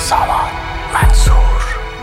سامان منصور.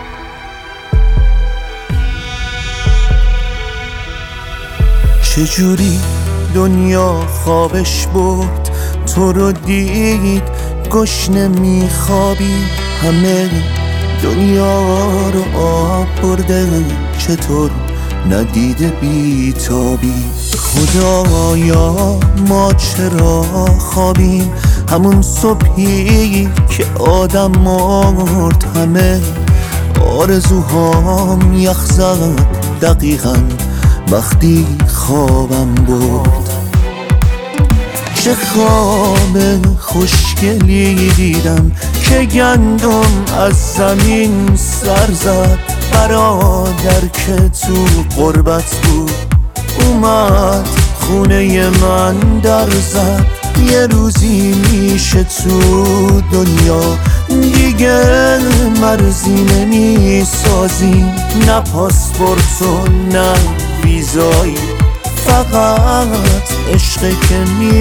چجوری دنیا خوابش برد، تو رو دید گشنه میخوابی، همه دنیا رو آب برده، چطور ندیده بیتابی؟ خدایا ما چرا خوابیم؟ همون صبحی که آدم مرد، همه آرزوهام یخ زد دقیقاً وقتی خوابم برد. چه خواب خوشگلی دیدم که گندم از زمین سر زد، برادر که تو غربت بود اومد خونه من در زد. یه روزی میشه تو دنیا دیگه مرزی نمی سازیم، نه پاسپورت و نه ویزایی، فقط عشق که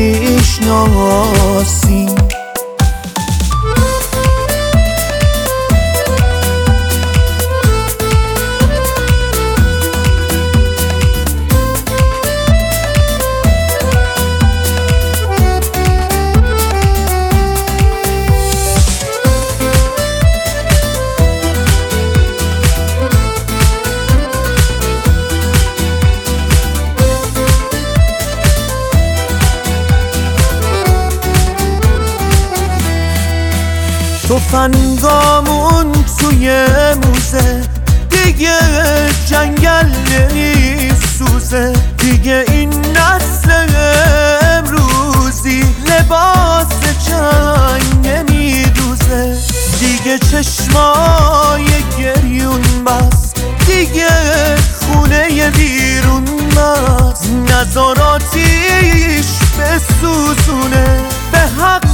میشناسیم. تفنگامون توی موزه، دیگه جنگل نمیسوزه، دیگه این نسل امروزی لباس جنگ نمیدوزه، دیگه چشمای گریون بس، دیگه خونه بیرون بس، نظاراتیش بسوزونه، به حق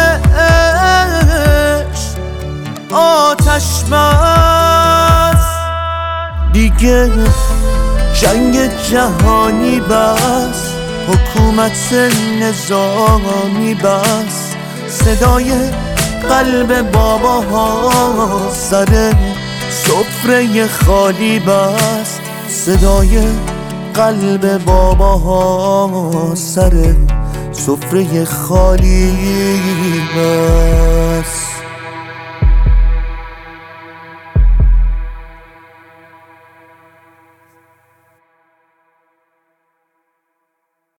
آتش بس، دیگه جنگ جهانی بس، حکومت نظامی بس، صدای قلب باباها سر سفره خالی بس، صدای قلب باباها سر سفره خالی بس.